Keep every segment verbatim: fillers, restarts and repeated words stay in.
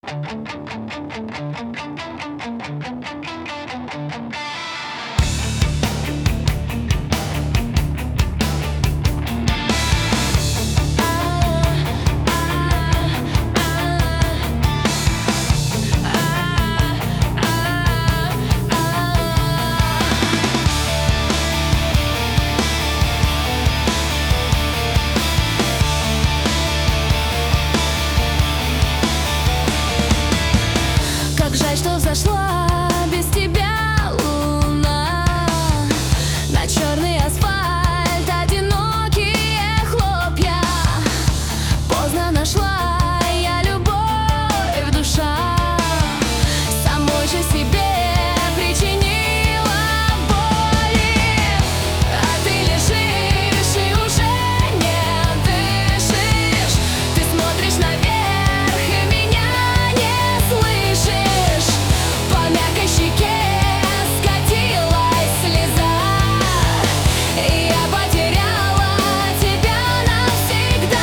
Что зашла без тебя луна на черный асфальт, одинокие хлопья. Поздно нашла я любовь, душа самой же себе причинила боли. А ты лежишь и уже не дышишь. Ты смотришь наверх и меня не слышишь. По мягкой щеке скатилась слеза, и я потеряла тебя навсегда.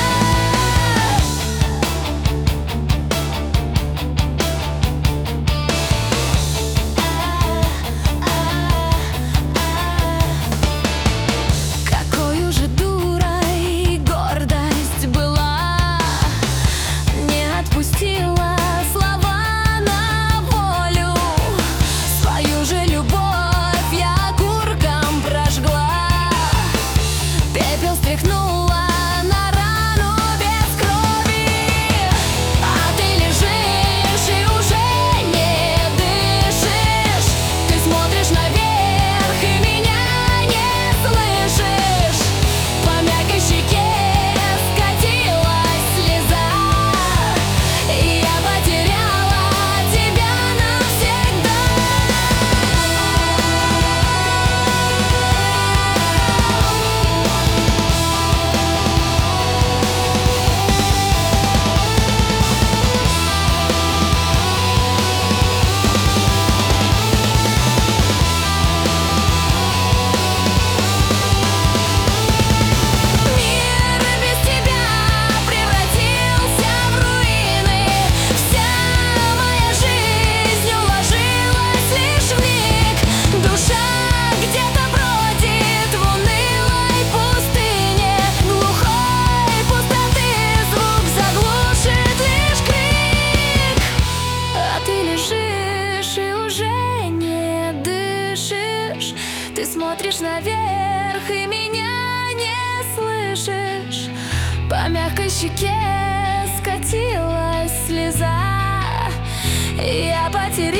Какой же дурой гордость была, не отпустила стряхнула на рану без крови. А ты лежишь и уже не дышишь. Ты смотришь наверх и меня не слышишь. По мягкой щеке скатилась слеза, и я потеряла тебя навсегда. Ты смотришь наверх и меня не слышишь. По мягкой щеке скатилась слеза, и я потеряла